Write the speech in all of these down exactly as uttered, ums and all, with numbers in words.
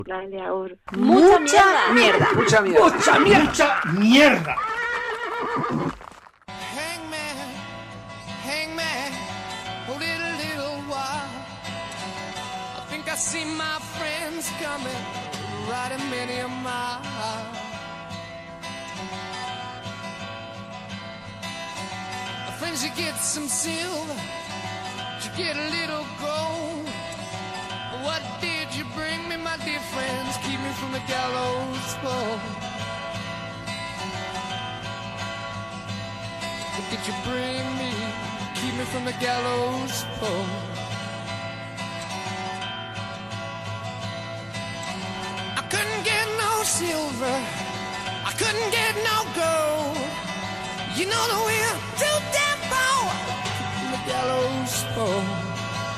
Vale, aur. Mucha, Mucha mierda. mierda. Mucha mierda. Mucha mierda. Mucha mierda. Hangman, hangman, hold it a little while. I think I see my friends coming, riding many a mile. Friends, you get some silver, you get a little gold. What did you bring me, my dear friends? Keep me from the gallows pole. What did you bring me? Keep me from the gallows pole. I couldn't get no silver, I couldn't get no gold. You know the wheel too damn power. Keep the gallows pole.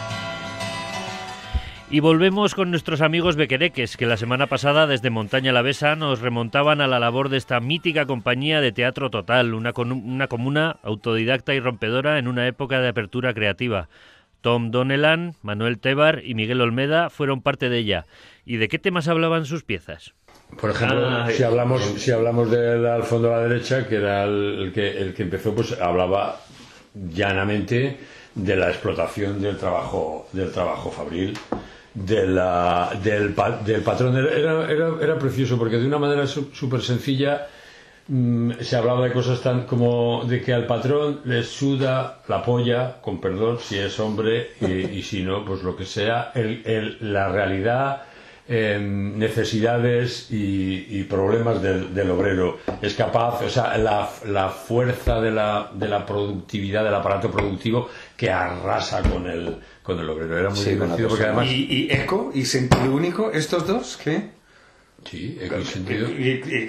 Y volvemos con nuestros amigos bequereques, que la semana pasada desde Montaña Alavesa nos remontaban a la labor de esta mítica compañía de Teatro Total, una, una comuna autodidacta y rompedora en una época de apertura creativa. Tom Donnellan, Manuel Tebar y Miguel Olmeda fueron parte de ella. ¿Y de qué temas hablaban sus piezas? Por ejemplo, ah, si hablamos si hablamos del al fondo a la derecha, que era el, el que el que empezó, pues hablaba llanamente de la explotación del trabajo del trabajo fabril. De la, del, del patrón. Era, era, era precioso porque de una manera súper sencilla mmm, se hablaba de cosas tan como de que al patrón le suda la polla, con perdón, si es hombre, y, y si no, pues lo que sea, el, el, la realidad, eh, necesidades y, y problemas del, del obrero. Es capaz, o sea, la, la fuerza de la, de la productividad, del aparato productivo que arrasa con el con el obrero. Era muy sí, divertido porque además... ¿Y, y eco y sentido único, estos dos? ¿Qué? Sí, eco y sentido. ¿Y, y, y,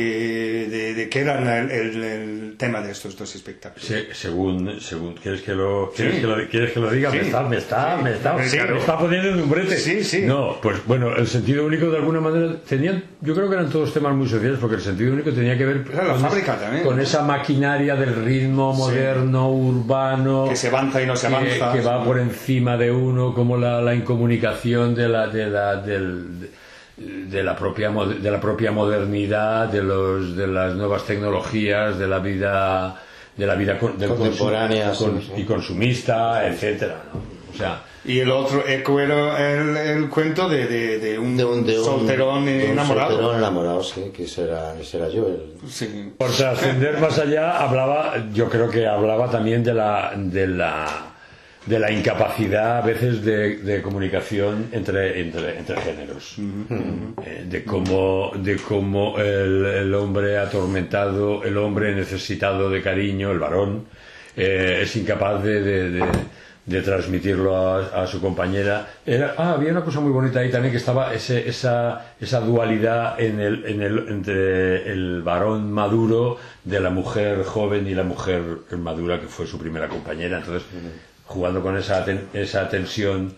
de, de qué era el, el, el tema de estos dos espectáculos? Se, según, según, ¿quieres que lo, ¿quieres sí. que lo, ¿quieres que lo diga? Sí. Me está, me está, sí. me está, sí, me está poniendo en un brete. Sí, sí. No, pues bueno, el sentido único de alguna manera tenían, yo creo que eran todos temas muy sociales porque el sentido único tenía que ver con, la fábrica también, con esa maquinaria del ritmo moderno, sí. urbano, que se avanza y no se que, avanza, que va sí. por encima de uno, como la, la incomunicación de la, de la, del de la propia de la propia modernidad, de los de las nuevas tecnologías, de la vida de la vida con, del contemporánea consum, sí, con, sí. y consumista, etcétera, ¿no? O sea, y el otro eco era el, el cuento de, de, de, un, de, un, de un solterón de enamorado. Un solterón enamorado, sí, que ese era, ese era yo. El... Sí. Por trascender más allá, hablaba, yo creo que hablaba también de la de la de la incapacidad a veces de, de comunicación entre, entre, entre géneros, uh-huh. eh, de cómo, de cómo el, el hombre atormentado, el hombre necesitado de cariño, el varón, eh, es incapaz de, de, de, de transmitirlo a, a su compañera. Era, ah, había una cosa muy bonita ahí también, que estaba ese, esa, esa dualidad en el, en el, entre el varón maduro de la mujer joven y la mujer madura que fue su primera compañera. Entonces, jugando con esa, ten, esa tensión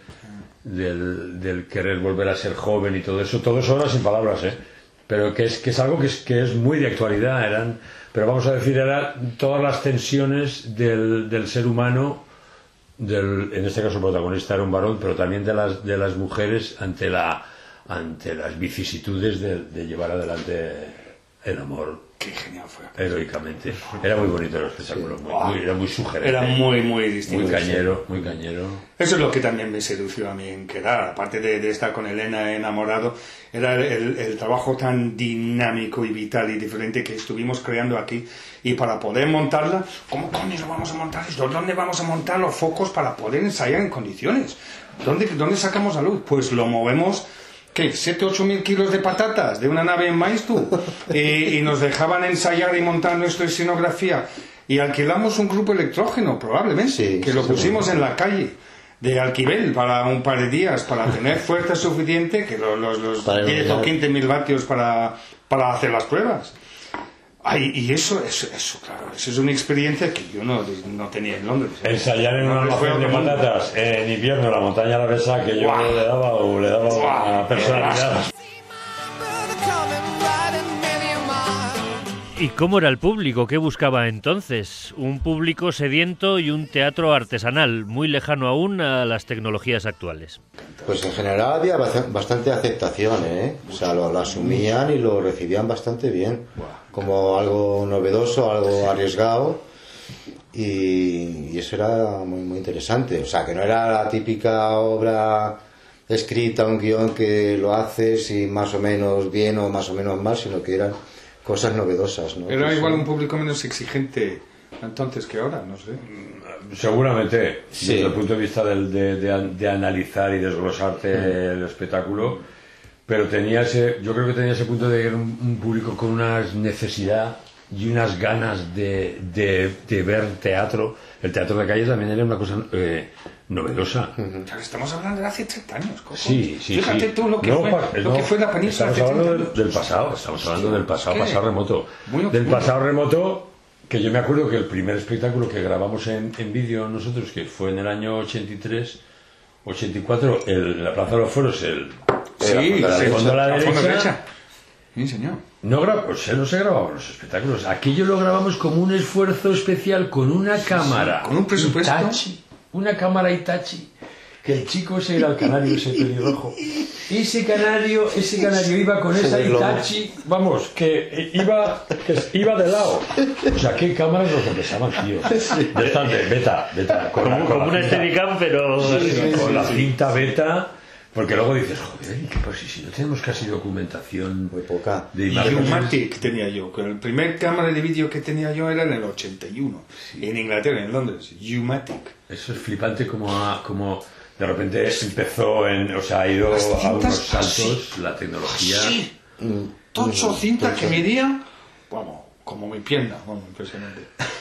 del, del querer volver a ser joven y todo eso, todo eso ahora sin palabras, ¿eh? Pero que es, que es algo que es, que es muy de actualidad, eran, pero vamos a decir, eran todas las tensiones del, del ser humano, del, en este caso el protagonista era un varón, pero también de las, de las mujeres ante, la, ante las vicisitudes de, de llevar adelante el amor. Qué genial fue. Heroicamente. Era muy bonito el espectáculo. Sí. Muy, muy, era muy sugerente. Era muy, muy distinto. Muy cañero, muy cañero. Eso es lo que también me sedució a mí en quedar. Aparte de, de estar con Elena enamorado, era el, el trabajo tan dinámico y vital y diferente que estuvimos creando aquí. Y para poder montarla, ¿cómo coño lo vamos a montar esto? ¿Dónde vamos a montar los focos para poder ensayar en condiciones? ¿Dónde, dónde sacamos la luz? Pues lo movemos... ¿Qué? ¿siete, ocho mil kilos de patatas de una nave en Maiztu? Y, y nos dejaban ensayar y montar nuestra escenografía. Y alquilamos un grupo electrógeno, probablemente, sí, que sí, lo pusimos sí. en la calle de Alquivel para un par de días, para tener fuerza suficiente, que los, los, los diez o quince mil vatios para, para hacer las pruebas. Ay, y eso, eso, eso, claro, eso es una experiencia que yo no, no tenía en Londres. ¿eh? Ensayar en un almacén de patatas en invierno, la montaña Alavesa, que yo wow. le daba o le daba wow. una personalidad. ¿Y cómo era el público? ¿Qué buscaba entonces? Un público sediento y un teatro artesanal, muy lejano aún a las tecnologías actuales. Pues en general había bastante aceptación, ¿eh? O sea, lo, lo asumían y lo recibían bastante bien, como algo novedoso, algo arriesgado, y, y eso era muy, muy interesante. O sea, que no era la típica obra escrita, un guión que lo haces y más o menos bien o más o menos mal, sino que eran cosas novedosas, ¿no? Era pues, igual un público menos exigente entonces que ahora, no sé. Seguramente, sí. Desde el punto de vista del, de, de, de analizar y desglosarte mm. el espectáculo, pero tenía ese, yo creo que tenía ese punto de un, un público con una necesidad y unas ganas de, de, de ver teatro. El teatro de calle también era una cosa eh, novedosa. Uh-huh. Estamos hablando de hace treinta años, cojones. Sí, sí, Fíjate sí. tú lo que, no, fue, pa, lo no, que fue la península estamos hace hablando treinta del, años. del pasado, estamos hablando del pasado, ¿Qué? pasado remoto. Muy del muy pasado remoto, que yo me acuerdo que el primer espectáculo que grabamos en, en vídeo nosotros, que fue en el año ochenta y tres, ochenta y cuatro, el, la Plaza de los Foros, el... Sí, el fondo de la la derecha. derecha. Sí, señor. No, gra pues, no se grababan los espectáculos. Aquello lo grabamos como un esfuerzo especial con una sí, cámara. Sí, con un presupuesto. Itachi, una cámara Itachi. Que el chico ese era el canario, ese pelirrojo. Ese canario, ese canario iba con esa Itachi, vamos, que iba, que iba de lado. O sea, qué cámaras lo que pesaban, tío. De estas de beta, beta. Con como la, con como una Steadicam, pero sí, sí, sí, con sí, la sí. cinta beta. Porque luego dices, joder, ¿qué pasa? Si no tenemos casi documentación muy poca. De imágenes. Umatic tenía yo, que el primer cámara de vídeo que tenía yo era en el ochenta y uno, sí. En Inglaterra, en Londres, Umatic. Eso es flipante como, a, como de repente empezó, en, o sea, ha ido a unos saltos así, la tecnología. Sí, mm, tocho cinta que medía, vamos, como mi pierna, bueno, impresionante.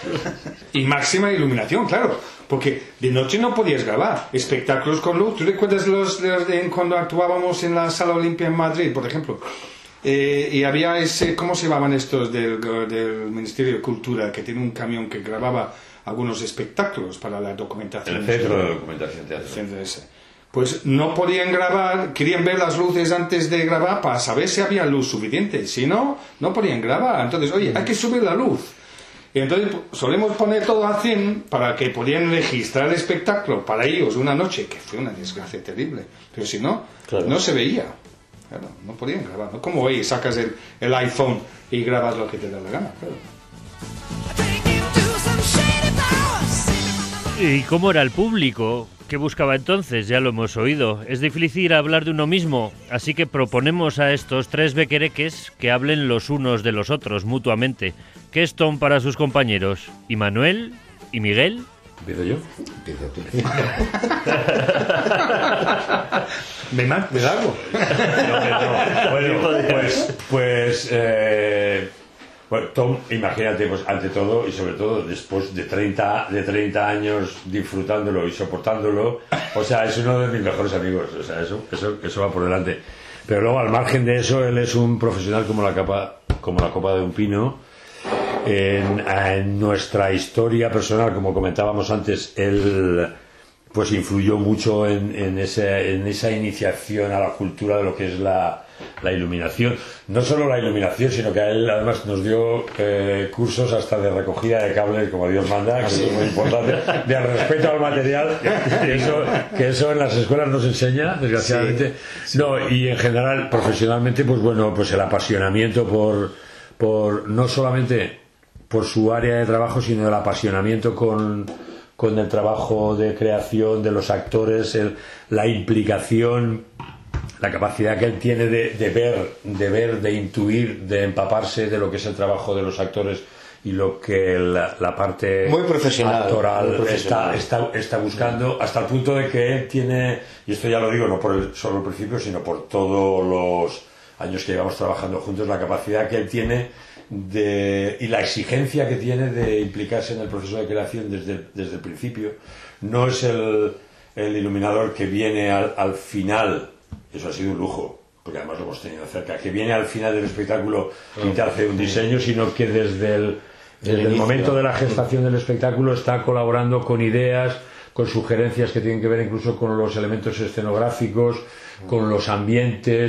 Y máxima iluminación, claro, porque de noche no podías grabar espectáculos con luz. ¿Tú recuerdas los, los de cuando actuábamos en la Sala Olimpia en Madrid, por ejemplo? Eh, y había ese, ¿cómo se llamaban estos del, del Ministerio de Cultura, que tiene un camión que grababa algunos espectáculos para la documentación? El centro de documentación teatral. El centro ese. Pues no podían grabar, querían ver las luces antes de grabar para saber si había luz suficiente. Si no, no podían grabar. Entonces, oye, hay que subir la luz. Y entonces solemos poner todo a cien para que podían registrar el espectáculo para ellos una noche, que fue una desgracia terrible. Pero si no, claro, no se veía. Claro, no podían grabar. ¿No? Como hoy sacas el, el iPhone y grabas lo que te da la gana. Claro. ¿Y cómo era el público? ¿Qué buscaba entonces? Ya lo hemos oído. Es difícil hablar de uno mismo, así que proponemos a estos tres bequereques que hablen los unos de los otros mutuamente. ¿Qué es Tom para sus compañeros? ¿Y Manuel? ¿Y Miguel? ¿Empiezo yo? Empieza tú. ¿Me, ma ¿Me largo? No, no. Bueno, pues... pues eh... Bueno, Tom, imagínate, pues ante todo y sobre todo después de treinta, de treinta años disfrutándolo y soportándolo, o sea, es uno de mis mejores amigos, o sea, eso, eso, eso va por delante. Pero luego, al margen de eso, él es un profesional como la, capa, como la copa de un pino. En, en nuestra historia personal, como comentábamos antes, él pues influyó mucho en, en, ese, en esa iniciación a la cultura de lo que es la... la iluminación, no solo la iluminación, sino que a él además nos dio eh, cursos hasta de recogida de cables como Dios manda, que ¿sí? Es muy importante, de respeto al material, que eso, que eso en las escuelas no se enseña, desgraciadamente. Sí, sí. No, y en general, profesionalmente, pues bueno, pues el apasionamiento por, por no solamente por su área de trabajo, sino el apasionamiento con, con el trabajo de creación de los actores, el, la implicación, la capacidad que él tiene de, de ver, de ver, de intuir, de empaparse de lo que es el trabajo de los actores y lo que la, la parte muy profesional, actoral muy profesional. Está, está, está buscando, hasta el punto de que él tiene, y esto ya lo digo no por el, solo el principio, sino por todos los años que llevamos trabajando juntos, la capacidad que él tiene de, y la exigencia que tiene de implicarse en el proceso de creación desde, desde el principio. No es el, el iluminador que viene al, al final. Eso ha sido un lujo, porque además lo hemos tenido cerca, que viene al final del espectáculo y te hace un diseño, sino que desde el, desde el momento de la gestación del espectáculo está colaborando con ideas, con sugerencias que tienen que ver incluso con los elementos escenográficos, con los ambientes,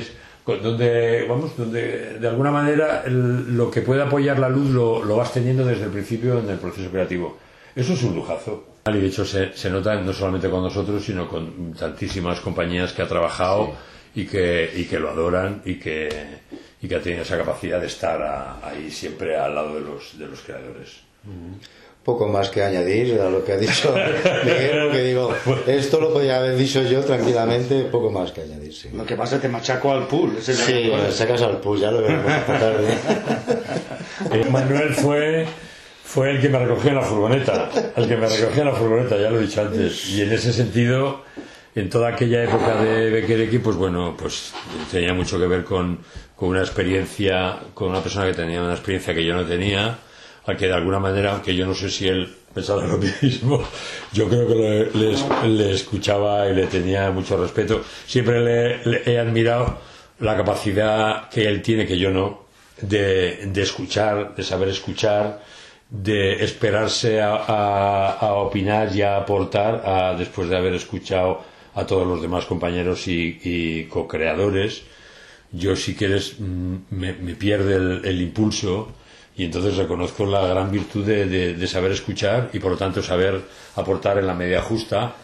donde, vamos, donde de alguna manera el, lo que puede apoyar la luz lo, lo vas teniendo desde el principio en el proceso creativo. Eso es un lujazo. Y de hecho se, se nota no solamente con nosotros, sino con tantísimas compañías que ha trabajado sí. y, que, y que lo adoran y que, y que ha tenido esa capacidad de estar a, ahí siempre al lado de los, de los creadores. Poco más que añadir a lo que ha dicho Miguel, que digo, esto lo podía haber dicho yo tranquilamente, poco más que añadir. Sí. Lo que pasa es que te machaco al pool. Ese sí, bueno, sacas al pool, ya lo veremos esta tarde. eh, Manuel fue... Fue el que me recogió en la furgoneta, el que me recogió en la furgoneta, ya lo he dicho antes. Y en ese sentido, en toda aquella época de Bequerequi, pues bueno, pues tenía mucho que ver con, con una experiencia, con una persona que tenía una experiencia que yo no tenía, al que de alguna manera, aunque yo no sé si él pensaba lo mismo, yo creo que le, le, le escuchaba y le tenía mucho respeto. Siempre le, le he admirado la capacidad que él tiene, que yo no, de, de escuchar, de saber escuchar, de esperarse a, a, a opinar y a aportar a, después de haber escuchado a todos los demás compañeros y, y co-creadores. Yo, si quieres, me, me pierde el, el impulso y entonces reconozco la gran virtud de, de, de saber escuchar y por lo tanto saber aportar en la medida justa.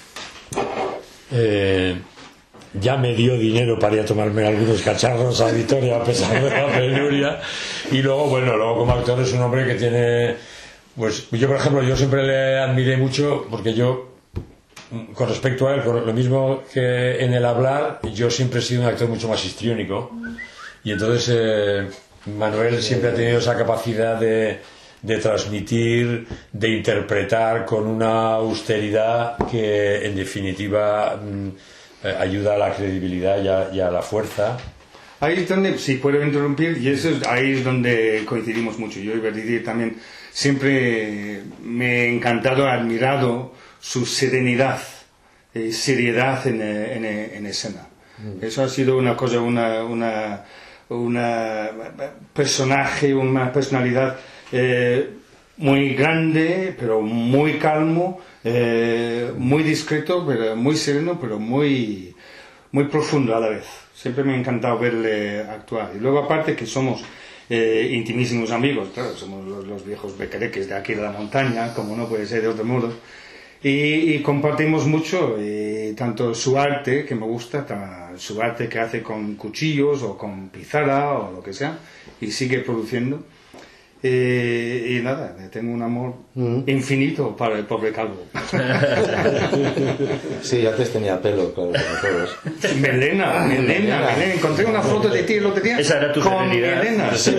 Eh, ya me dio dinero para ir a tomarme algunos cacharros a Vitoria a pesar de la penuria. Y luego, bueno, luego como actor es un hombre que tiene, pues yo por ejemplo, yo siempre le admiré mucho porque yo, con respecto a él, con lo mismo que en el hablar, yo siempre he sido un actor mucho más histriónico. Y entonces eh, Manuel siempre ha tenido esa capacidad de, de transmitir, de interpretar con una austeridad que en definitiva ayuda a la credibilidad y a, y a la fuerza. Ahí es donde, si puedo interrumpir, y eso es, ahí es donde coincidimos mucho. Yo iba a decir también, siempre me ha encantado, admirado su serenidad y seriedad en, en, en escena. Mm. Eso ha sido una cosa, una, una, una personaje, una personalidad eh, muy grande, pero muy calmo, eh, muy discreto, pero muy sereno, pero muy, muy profundo a la vez. Siempre me ha encantado verle actuar. Y luego, aparte que somos eh, intimísimos amigos, claro, somos los, los viejos bequereques de aquí de la montaña, como no puede ser de otro modo, y, y compartimos mucho, eh, tanto su arte, que me gusta, su arte que hace con cuchillos o con pizarra o lo que sea, y sigue produciendo. Eh, y nada, tengo un amor mm. infinito para el pobre calvo. Sí, antes tenía pelo, claro, como todos. Melena, melena, melena. Encontré una foto de ti el otro día. Esa era tu con serenidad. Melena. Sí.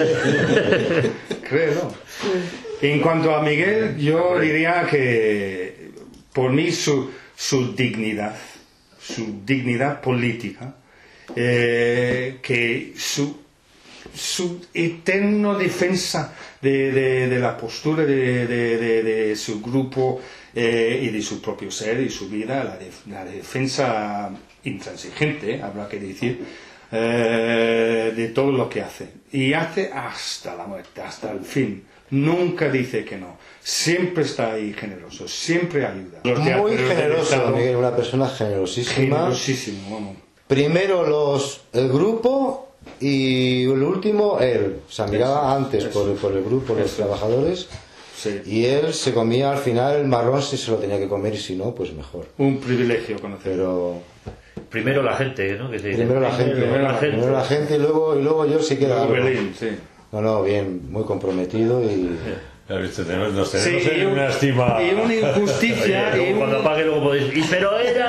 Creo. En cuanto a Miguel, yo diría que por mí su, su dignidad, su dignidad política, eh, que su su eterna defensa de, de, de la postura de, de, de, de su grupo eh, y de su propio ser y su vida, la, de, la defensa intransigente, habrá que decir, eh, de todo lo que hace. Y hace hasta la muerte, hasta el fin. Nunca dice que no. Siempre está ahí generoso, siempre ayuda. Muy generoso, Miguel, una persona generosísima. Generosísimo, vamos. Primero los, el grupo... Y el último, él. O sea, miraba eso, antes eso, por, por el grupo, los eso. trabajadores. Sí. Y él se comía al final el marrón si se lo tenía que comer y si no, pues mejor. Un privilegio conocerlo. Pero... Primero la gente, ¿no? Que se primero, la gente, primero la gente. Primero la gente y luego, y luego yo sí que era. Berlín, sí. No, no, bien, muy comprometido y. Ya visto, tenemos, nos tenemos sí, en una estima. Y una injusticia. Oye, y cuando un... apague luego podéis. Y pero era.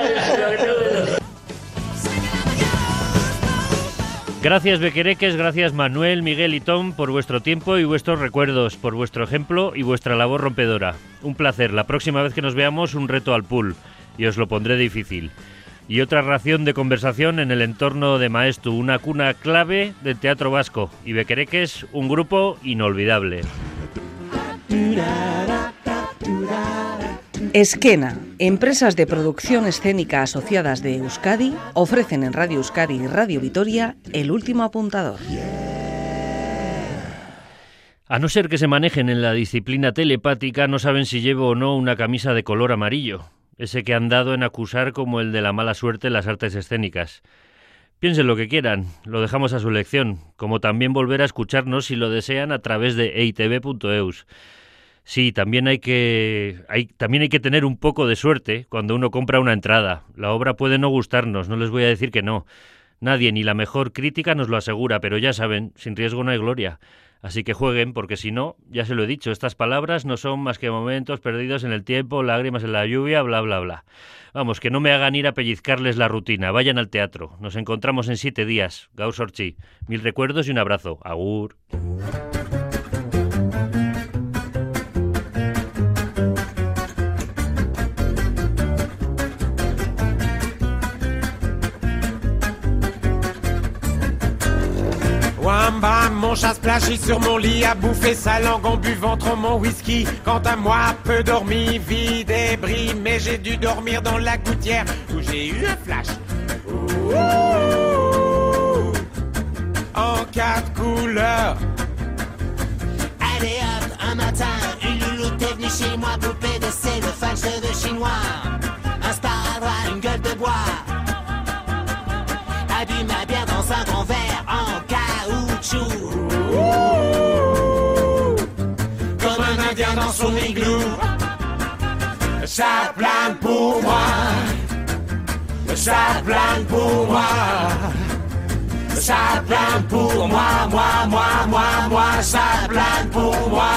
Gracias Bequereques, gracias Manuel, Miguel y Tom por vuestro tiempo y vuestros recuerdos, por vuestro ejemplo y vuestra labor rompedora. Un placer, la próxima vez que nos veamos un reto al pool, y os lo pondré difícil. Y otra ración de conversación en el entorno de Maestu, una cuna clave del teatro vasco, y Bequereques, un grupo inolvidable. Esquena, empresas de producción escénica asociadas de Euskadi, ofrecen en Radio Euskadi y Radio Vitoria El Último Apuntador. A no ser que se manejen en la disciplina telepática, no saben si llevo o no una camisa de color amarillo, ese que han dado en acusar como el de la mala suerte en las artes escénicas. Piensen lo que quieran, lo dejamos a su elección, como también volver a escucharnos si lo desean a través de e i te be punto eus. Sí, también hay que hay, también hay que tener un poco de suerte cuando uno compra una entrada. La obra puede no gustarnos, no les voy a decir que no. Nadie, ni la mejor crítica nos lo asegura, pero ya saben, sin riesgo no hay gloria. Así que jueguen, porque si no, ya se lo he dicho, estas palabras no son más que momentos perdidos en el tiempo, lágrimas en la lluvia, bla, bla, bla. Vamos, que no me hagan ir a pellizcarles la rutina, vayan al teatro. Nos encontramos en siete días. Gaur Sortzi. Mil recuerdos y un abrazo. Agur. Wamba, mon chat splashé sur mon lit, a bouffé sa langue en buvant trop mon whisky. Quant à moi, peu dormi, vide et bris, mais j'ai dû dormir dans la gouttière où j'ai eu un flash. Ouh, en quatre couleurs. Allez hop, un matin, une louloute est venue chez moi, poupée de cellophane, cheveux chinois, un sparadrap, une gueule de bois, a bu ma bière dans un grand verre en caoutchouc. Ouh, comme un indien dans son igloo. Ça plane pour moi, ça plane pour moi, ça plane pour moi, moi, moi, moi, moi, ça plane pour moi.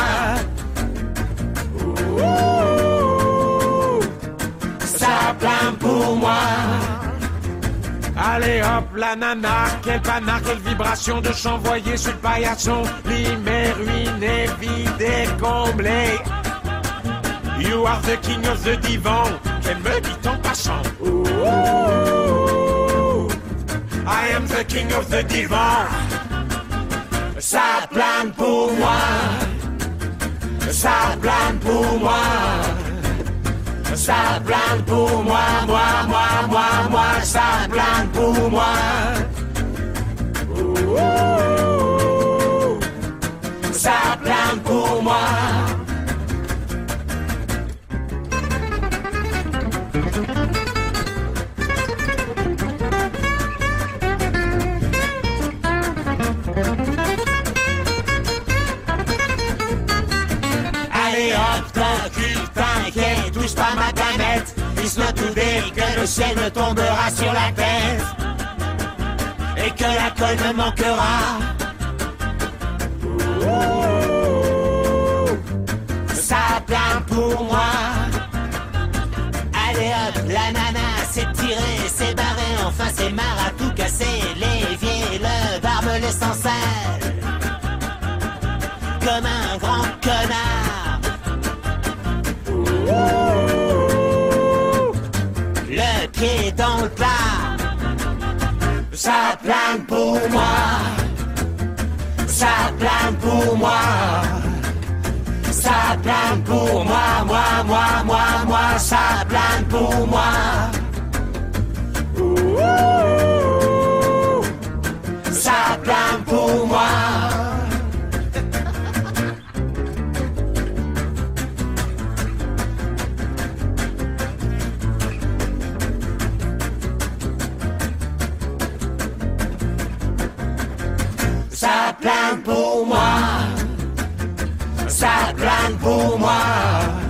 Ouh, ça plane pour moi. Allez hop la nana, quel panard, quelle vibration de s'envoyer sur le paillasson. Limé, ruiné, vidé, comblé. You are the king of the divan, qu'elle me dit en passant. Ooh, I am the king of the divan. Ça plane pour moi, ça plane pour moi, ça plane pour moi, moi, moi, moi, moi, ça plane pour moi. Ooh, ça plane pour moi. Allez hop, t'occupe, t'inquiète, touche pas ma planète. It's not today que le ciel me tombera sur la tête et que la colle me manquera. Ouh, ça plane pour moi. Allez hop, la nana s'est tirée, s'est barrée, enfin c'est marre à tout casser. L'évier, le barbelé sans sel, comme un grand connard. Ouh, le pied dans le plat. Ça plane pour moi, ça plane pour moi, ça plane pour moi, moi, moi, moi, moi, ça plane pour moi. Ouh, ça plane pour moi. Ça plane pour moi, ça plane pour moi,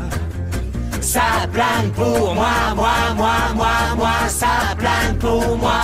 ça plane pour moi, moi, moi, moi, moi, ça plane pour moi.